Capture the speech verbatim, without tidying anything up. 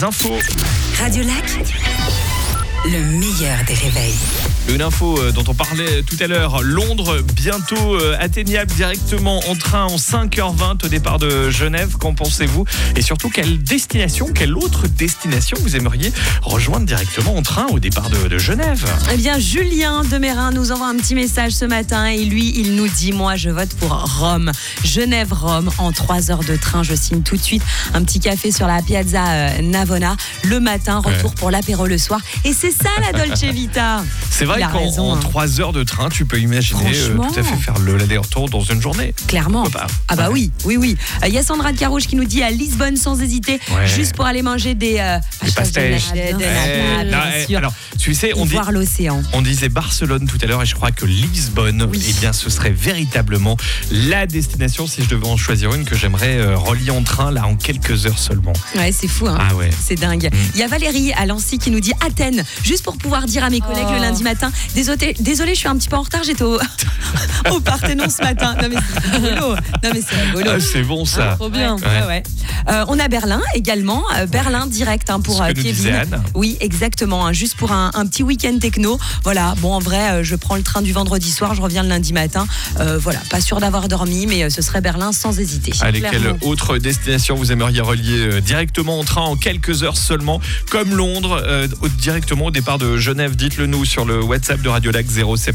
Infos. Radio Lac, le meilleur des réveils. Une info dont on parlait tout à l'heure, Londres bientôt atteignable directement en train en cinq heures vingt au départ de Genève. Qu'en pensez-vous? Et surtout, quelle destination, quelle autre destination vous aimeriez rejoindre directement en train au départ de, de Genève? Eh bien, Julien de Mérin nous envoie un petit message ce matin et lui, il nous dit « Moi, je vote pour Rome. Genève-Rome en trois heures de train. Je signe tout de suite un petit café sur la Piazza euh, Navona le matin, retour ouais. pour l'apéro le soir. » Et c'est ça la Dolce Vita. C'est vrai qu'en trois heures de train, tu peux imaginer euh, tout à fait faire le l'aller-retour dans une journée. Clairement. Bah, ah bah ouais. oui, oui, oui. Il euh, y a Sandra de Carouge qui nous dit à Lisbonne sans hésiter, ouais. juste pour aller manger des euh, des pastèches. De, de, de ouais. la, non, eh, alors, tu sais, on, dit, voir l'océan. On disait Barcelone tout à l'heure et je crois que Lisbonne, oui. eh bien, ce serait véritablement la destination, si je devais en choisir une, que j'aimerais euh, relier en train là en quelques heures seulement. Ouais, c'est fou, hein. Ah ouais. C'est dingue. Il mm. y a Valérie à Lancy qui nous dit Athènes, juste pour pouvoir dire à mes collègues oh. le lundi matin, désolé, désolé, je suis un petit peu en retard, j'étais au, au Parthénon ce matin. Non mais c'est rigolo. Non mais c'est rigolo. Ah, c'est bon ça. Ah, trop bien. Ouais. Ouais, ouais. Euh, on a Berlin également, euh, Berlin direct hein, pour euh, Kevin. Oui, exactement. Hein, juste pour un, un petit week-end techno. Voilà. Bon, en vrai, euh, je prends le train du vendredi soir, je reviens le lundi matin. Euh, voilà, pas sûr d'avoir dormi, mais euh, ce serait Berlin sans hésiter. Allez, clairement. Quelle autre destination vous aimeriez relier euh, directement en train en quelques heures seulement, comme Londres, euh, directement au départ de Genève? Dites-le nous sur le WhatsApp de Radio Lac zéro sept.